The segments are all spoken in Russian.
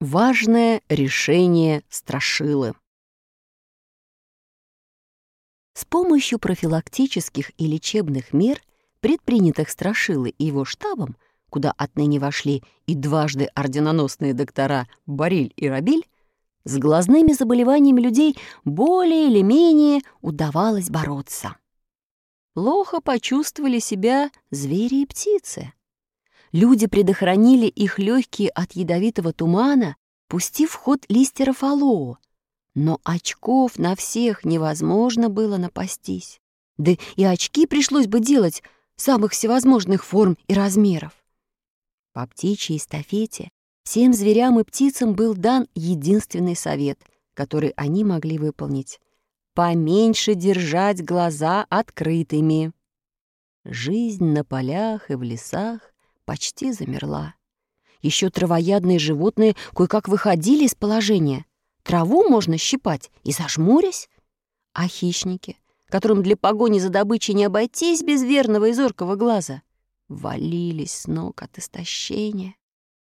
Важное решение Страшилы. С помощью профилактических и лечебных мер, предпринятых Страшилой и его штабом, куда отныне вошли и дважды орденоносные доктора Бориль и Робиль, с глазными заболеваниями людей более или менее удавалось бороться. Плохо почувствовали себя звери и птицы. Люди предохранили их легкие от ядовитого тумана, пустив в ход листеров алоэ. Но очков на всех невозможно было напастись. Да и очки пришлось бы делать самых всевозможных форм и размеров. По птичьей эстафете всем зверям и птицам был дан единственный совет, который они могли выполнить — поменьше держать глаза открытыми. Жизнь на полях и в лесах почти замерла. Еще травоядные животные кое-как выходили из положения. Траву можно щипать и зажмурясь. А хищники, которым для погони за добычей не обойтись без верного и зоркого глаза, валились с ног от истощения.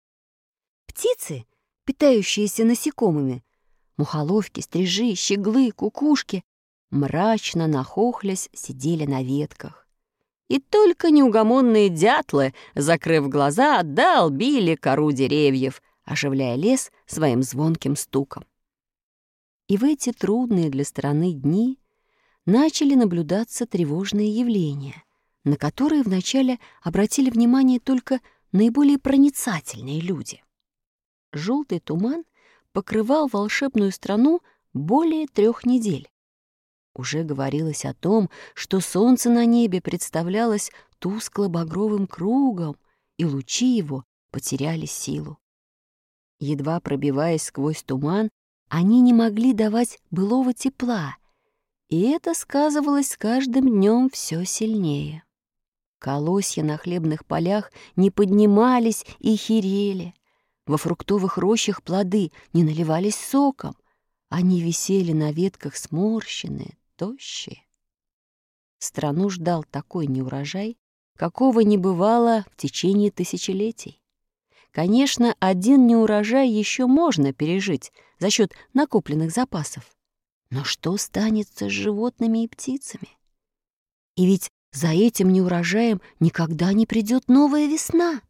Птицы, питающиеся насекомыми, мухоловки, стрижи, щеглы, кукушки, мрачно нахохлясь, сидели на ветках. И только неугомонные дятлы, закрыв глаза, долбили кору деревьев, оживляя лес своим звонким стуком. И в эти трудные для страны дни начали наблюдаться тревожные явления, на которые вначале обратили внимание только наиболее проницательные люди. Желтый туман покрывал волшебную страну более 3 недель. Уже говорилось о том, что солнце на небе представлялось тускло-багровым кругом, и лучи его потеряли силу. Едва пробиваясь сквозь туман, они не могли давать былого тепла, и это сказывалось с каждым днем все сильнее. Колосья на хлебных полях не поднимались и херели. Во фруктовых рощах плоды не наливались соком. Они висели на ветках сморщенные, тощие. Страну ждал такой неурожай, какого не бывало в течение тысячелетий. Конечно, один неурожай еще можно пережить за счет накопленных запасов. Но что станется с животными и птицами? И ведь за этим неурожаем никогда не придет новая весна.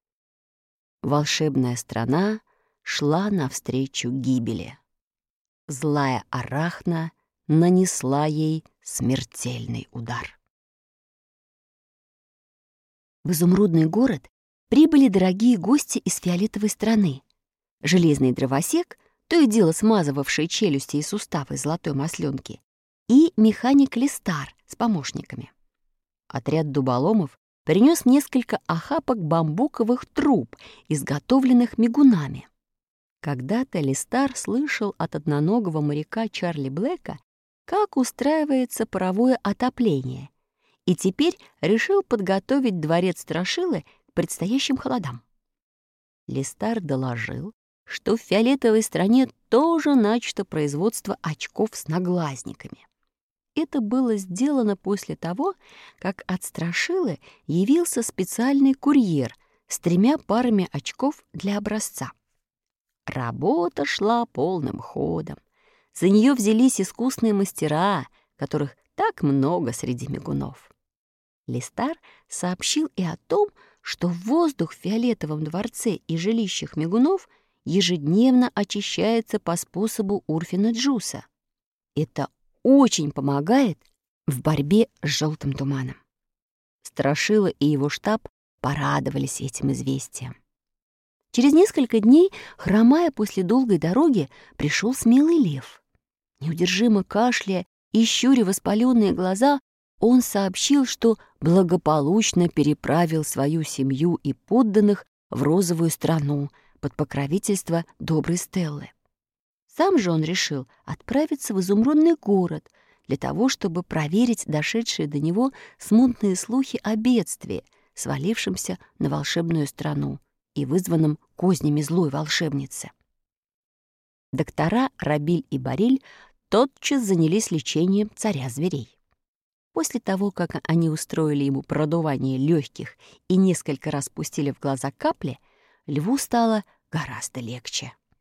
Волшебная страна шла навстречу гибели. Злая Арахна нанесла ей смертельный удар. В изумрудный город прибыли дорогие гости из фиолетовой страны. Железный дровосек, то и дело смазывавший челюсти и суставы золотой масленки, и механик Листар с помощниками. Отряд дуболомов принес несколько охапок бамбуковых труб, изготовленных мигунами. Когда-то Листар слышал от одноногого моряка Чарли Блэка, как устраивается паровое отопление, и теперь решил подготовить дворец Страшилы к предстоящим холодам. Листар доложил, что в фиолетовой стране тоже начато производство очков с наглазниками. Это было сделано после того, как от Страшилы явился специальный курьер с 3 парами очков для образца. Работа шла полным ходом. За нее взялись искусные мастера, которых так много среди мигунов. Листар сообщил и о том, что воздух в фиолетовом дворце и жилищах мигунов ежедневно очищается по способу Урфина Джуса. Это очень помогает в борьбе с желтым туманом. Страшила и его штаб порадовались этим известием. Через несколько дней, хромая после долгой дороги, пришел смелый лев. Неудержимо кашляя и щуря воспаленные глаза, он сообщил, что благополучно переправил свою семью и подданных в розовую страну под покровительство доброй Стеллы. Сам же он решил отправиться в изумрудный город для того, чтобы проверить дошедшие до него смутные слухи о бедствии, свалившемся на волшебную страну и вызванном кознями злой волшебницы. Доктора Робиль и Бориль тотчас занялись лечением царя зверей. После того, как они устроили ему продувание легких и несколько раз пустили в глаза капли, льву стало гораздо легче.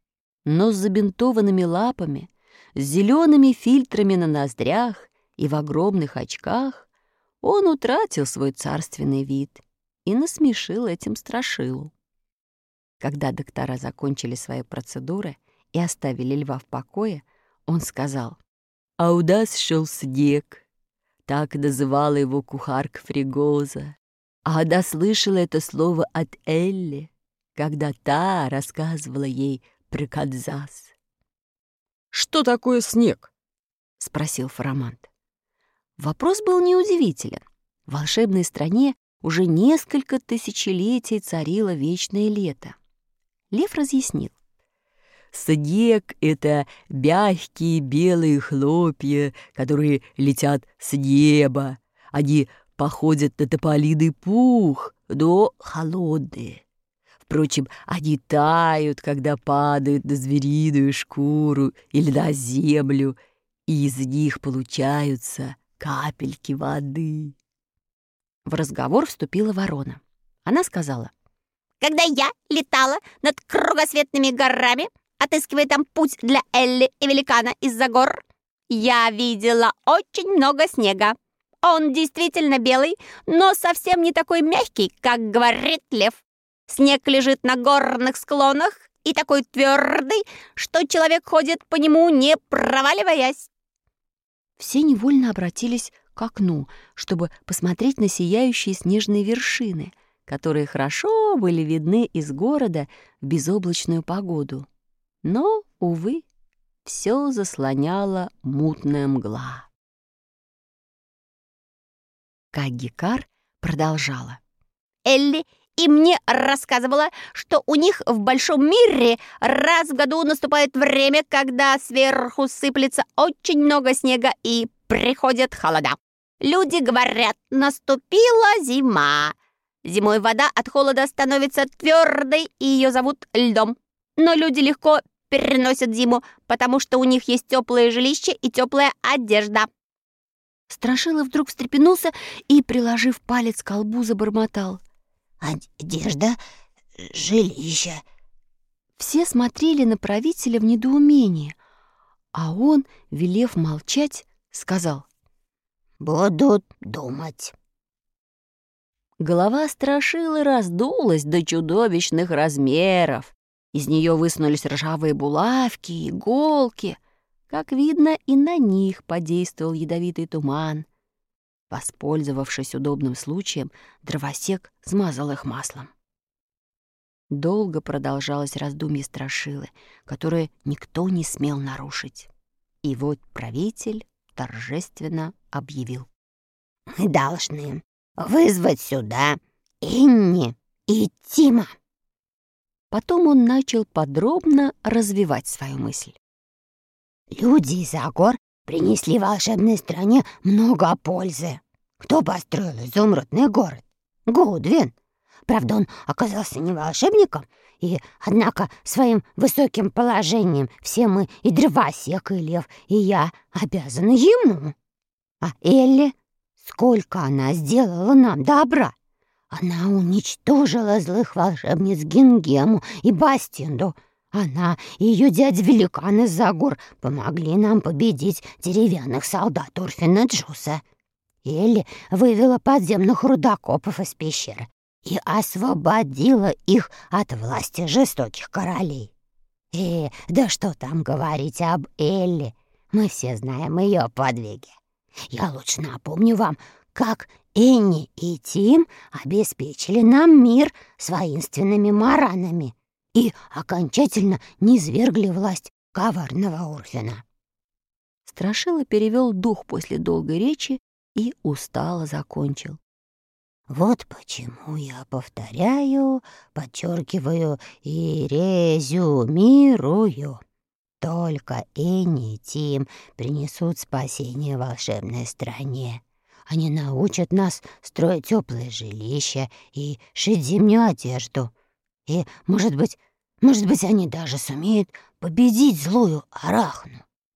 но с забинтованными лапами, с зелеными фильтрами на ноздрях и в огромных очках он утратил свой царственный вид и насмешил этим Страшилу. Когда доктора закончили свои процедуры и оставили льва в покое, он сказал: «А у нас шел снег». Так называла его кухарка Фригоза. А она слышала это слово от Элли, когда та рассказывала ей про Канзас. «Что такое снег?» — спросил Фарамант. Вопрос был неудивителен. В волшебной стране уже несколько тысячелетий царило вечное лето. Лев разъяснил. Снег — это мягкие белые хлопья, которые летят с неба. Они походят на тополиный пух, но холодные. Впрочем, они тают, когда падают на звериную шкуру или на землю, и из них получаются капельки воды. В разговор вступила ворона. Она сказала: «Когда я летала над кругосветными горами, отыскивая там путь для Элли и великана из-за гор, я видела очень много снега. Он действительно белый, но совсем не такой мягкий, как говорит лев. Снег лежит на горных склонах и такой твердый, что человек ходит по нему, не проваливаясь». Все невольно обратились к окну, чтобы посмотреть на сияющие снежные вершины, которые хорошо были видны из города в безоблачную погоду. Но, увы, все заслоняла мутная мгла. Кагикар продолжала. Элли и мне рассказывала, что у них в большом мире раз в году наступает время, когда сверху сыплется очень много снега и приходят холода. Люди говорят: наступила зима. Зимой вода от холода становится твердой, и ее зовут льдом. Но люди легко переносят зиму, потому что у них есть теплое жилище и теплая одежда. Страшила вдруг встрепенулся и, приложив палец к колбу, забормотал: «Одежда, жилище». Все смотрели на правителя в недоумении, а он, велев молчать, сказал: «Буду думать». Голова Страшилы раздулась до чудовищных размеров. Из нее высунулись ржавые булавки, иголки. Как видно, и на них подействовал ядовитый туман. Воспользовавшись удобным случаем, дровосек смазал их маслом. Долго продолжалось раздумье Страшилы, которое никто не смел нарушить. И вот правитель торжественно объявил: «Мы должны вызвать сюда Инни и Тима». Потом он начал подробно развивать свою мысль. «Люди из-за гор принесли волшебной стране много пользы. Кто построил изумрудный город? Гудвин. Правда, он оказался не волшебником, однако своим высоким положением все мы, и дровосек, и лев, и я, обязаны ему. А Элли, сколько она сделала нам добра! Она уничтожила злых волшебниц Гингему и Бастинду. Она и ее дядя-великан из-за гор помогли нам победить деревянных солдат Урфина Джуса. Элли вывела подземных рудокопов из пещеры и освободила их от власти жестоких королей. Да что там говорить об Элли, мы все знаем ее подвиги. Я лучше напомню вам, как Энни и Тим обеспечили нам мир с воинственными маранами и окончательно низвергли власть коварного Урфина». Страшила перевел дух после долгой речи и устало закончил: «Вот почему я повторяю, подчеркиваю и резюмирую. Только Энни и Тим принесут спасение волшебной стране. Они научат нас строить теплое жилище и шить зимнюю одежду. И, может быть, они даже сумеют победить злую Арахну».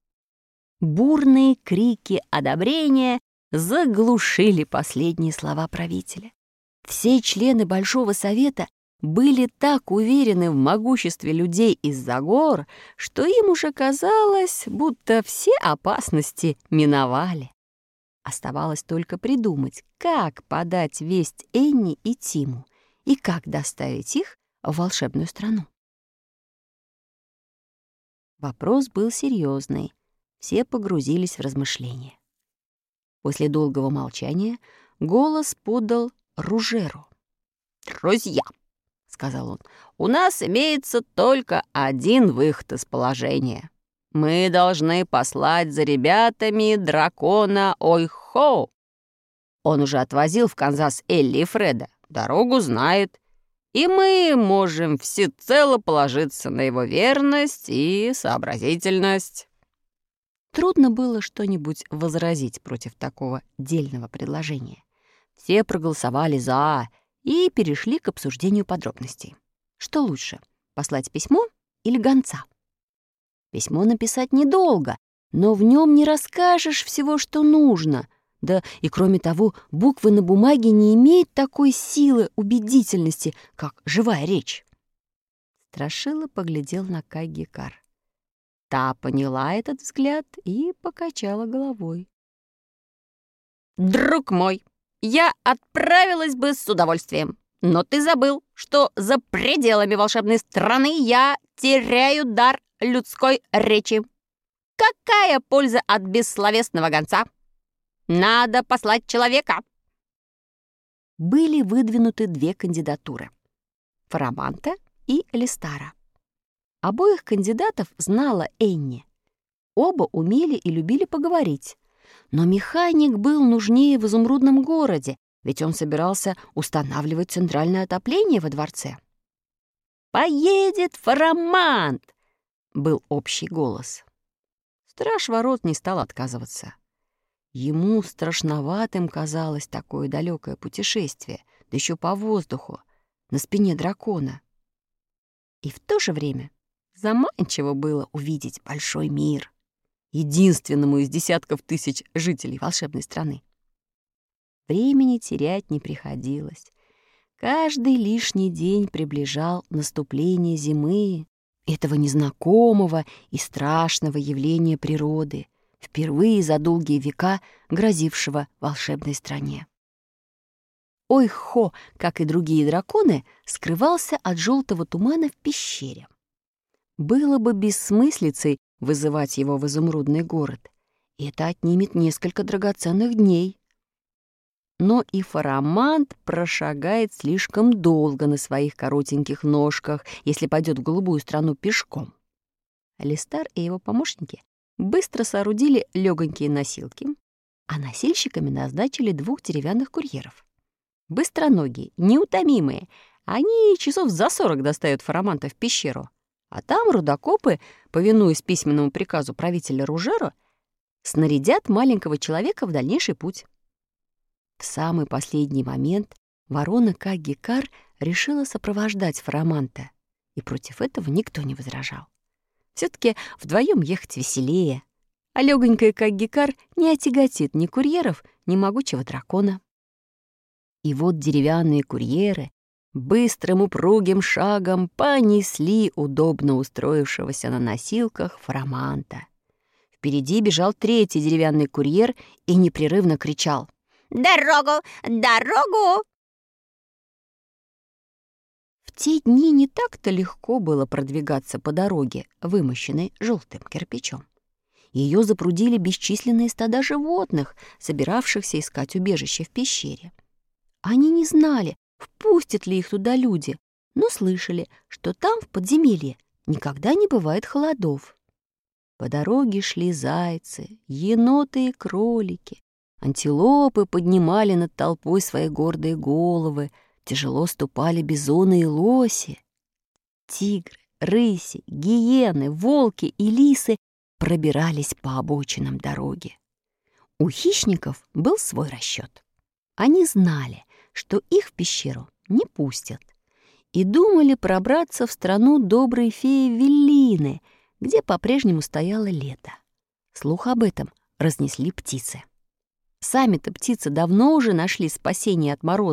Бурные крики одобрения заглушили последние слова правителя. Все члены Большого совета были так уверены в могуществе людей из-за гор, что им уже казалось, будто все опасности миновали. Оставалось только придумать, как подать весть Энни и Тиму и как доставить их в волшебную страну. Вопрос был серьезный. Все погрузились в размышления. После долгого молчания голос подал Ружеру. «Друзья», — сказал он, — «у нас имеется только один выход из положения. Мы должны послать за ребятами дракона Ой-Хо. Он уже отвозил в Канзас Элли и Фреда, дорогу знает, и мы можем всецело положиться на его верность и сообразительность». Трудно было что-нибудь возразить против такого дельного предложения. Все проголосовали «за» и перешли к обсуждению подробностей. Что лучше, послать письмо или гонца? Письмо написать недолго, но в нем не расскажешь всего, что нужно. Да и кроме того, буквы на бумаге не имеют такой силы убедительности, как живая речь. Страшила поглядел на Кай-Гекар. Та поняла этот взгляд и покачала головой. «Друг мой, я отправилась бы с удовольствием, но ты забыл, что за пределами волшебной страны я теряю дар людской речи. Какая польза от бессловесного гонца? Надо послать человека». Были выдвинуты две кандидатуры — Фараманта и Элистара. Обоих кандидатов знала Энни. Оба умели и любили поговорить. Но механик был нужнее в изумрудном городе, ведь он собирался устанавливать центральное отопление во дворце. «Поедет Фарамант!» — был общий голос. Страж ворот не стал отказываться. Ему страшноватым казалось такое далекое путешествие, да еще по воздуху, на спине дракона. И в то же время заманчиво было увидеть большой мир, единственному из десятков тысяч жителей волшебной страны. Времени терять не приходилось. Каждый лишний день приближал наступление зимы, этого незнакомого и страшного явления природы, впервые за долгие века грозившего волшебной стране. Ой-Хо, как и другие драконы, скрывался от желтого тумана в пещере. Было бы бессмыслицей вызывать его в изумрудный город. Это отнимет несколько драгоценных дней. Но и Фарамант прошагает слишком долго на своих коротеньких ножках, если пойдет в голубую страну пешком. Алистар и его помощники быстро соорудили легонькие носилки, а носильщиками назначили 2 деревянных курьеров. Быстроногие, неутомимые, они часов за 40 доставят Фараманта в пещеру, а там рудокопы, повинуясь письменному приказу правителя Ружера, снарядят маленького человека в дальнейший путь. В самый последний момент ворона Кай-Гекар решила сопровождать Фараманта, и против этого никто не возражал. Все-таки вдвоем ехать веселее, а легонькая Кай-Гекар не отяготит ни курьеров, ни могучего дракона. И вот деревянные курьеры быстрым упругим шагом понесли удобно устроившегося на носилках Фараманта. Впереди бежал 3-й деревянный курьер и непрерывно кричал: «Дорогу! Дорогу!» В те дни не так-то легко было продвигаться по дороге, вымощенной желтым кирпичом. Ее запрудили бесчисленные стада животных, собиравшихся искать убежище в пещере. Они не знали, впустят ли их туда люди, но слышали, что там, в подземелье, никогда не бывает холодов. По дороге шли зайцы, еноты и кролики. Антилопы поднимали над толпой свои гордые головы, тяжело ступали бизоны и лоси. Тигры, рыси, гиены, волки и лисы пробирались по обочинам дороги. У хищников был свой расчет. Они знали, что их в пещеру не пустят, и думали пробраться в страну доброй феи Веллины, где по-прежнему стояло лето. Слух об этом разнесли птицы. Сами-то птицы давно уже нашли спасение от морозов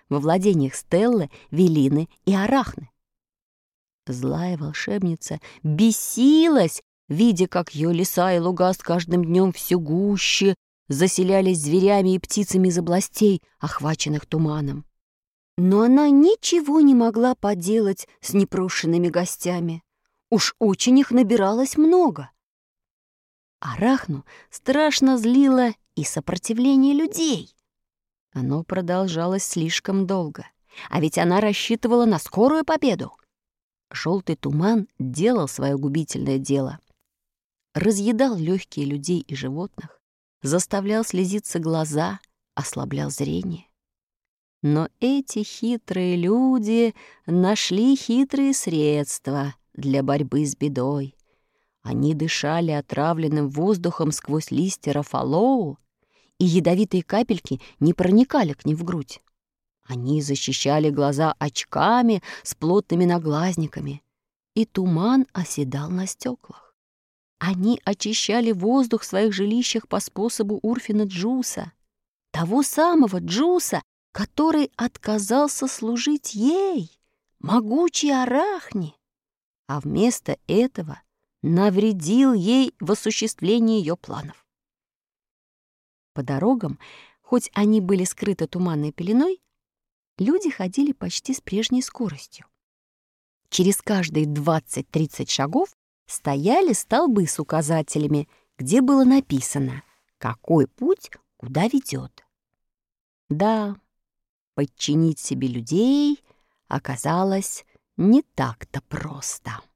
во владениях Стеллы, Велины и Арахны. Злая волшебница бесилась, видя, как ее леса и луга с каждым днем все гуще заселялись зверями и птицами из областей, охваченных туманом. Но она ничего не могла поделать с непрошенными гостями. Уж очень их набиралось много. Арахну страшно злило и сопротивление людей. Оно продолжалось слишком долго, а ведь она рассчитывала на скорую победу. Желтый туман делал свое губительное дело. Разъедал легкие людей и животных, заставлял слезиться глаза, ослаблял зрение. Но эти хитрые люди нашли хитрые средства для борьбы с бедой. Они дышали отравленным воздухом сквозь листья рафалоу, и ядовитые капельки не проникали к ним в грудь. Они защищали глаза очками с плотными наглазниками, и туман оседал на стеклах. Они очищали воздух в своих жилищах по способу Урфина Джуса, того самого Джуса, который отказался служить ей, могучей Арахне, а вместо этого навредил ей в осуществлении ее планов. По дорогам, хоть они были скрыты туманной пеленой, люди ходили почти с прежней скоростью. Через каждые 20-30 шагов стояли столбы с указателями, где было написано, какой путь куда ведет. Да, подчинить себе людей оказалось не так-то просто.